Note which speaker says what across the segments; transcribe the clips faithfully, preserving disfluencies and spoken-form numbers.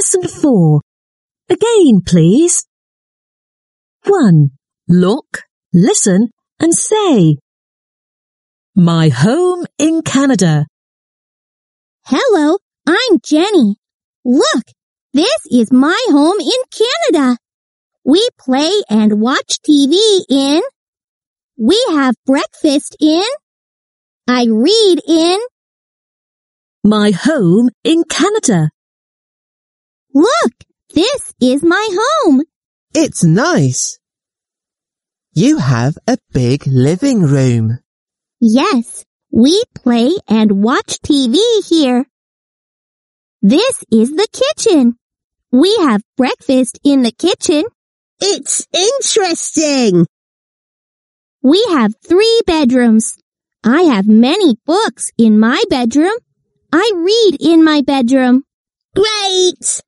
Speaker 1: Lesson four. Again, please. one. Look, listen and say. My home in Canada.
Speaker 2: Hello, I'm Jenny. Look, this is my home in Canada. We play and watch T V in. We have breakfast in. I read in.
Speaker 1: My home in Canada.
Speaker 2: Look, this is my home.
Speaker 3: It's nice. You have a big living room.
Speaker 2: Yes, we play and watch T V here. This is the kitchen. We have breakfast in the kitchen.
Speaker 4: It's interesting.
Speaker 2: We have three bedrooms. I have many books in my bedroom. I read in my bedroom.
Speaker 4: Great!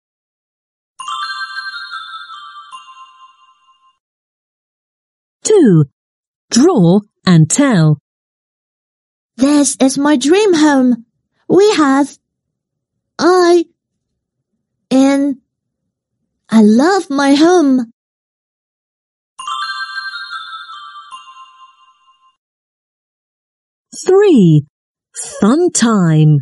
Speaker 1: two. Draw and tell.
Speaker 4: This is my dream home. We have I in I love my home.
Speaker 1: three. Fun time.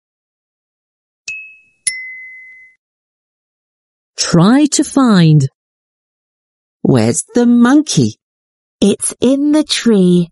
Speaker 1: Try to find.
Speaker 3: Where's the monkey?
Speaker 4: It's in the tree.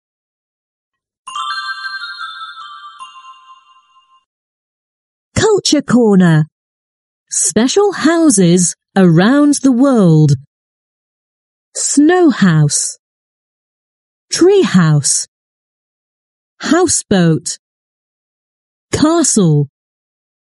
Speaker 1: Culture Corner. Special houses around the world. Snow house. Tree house. Houseboat. Castle.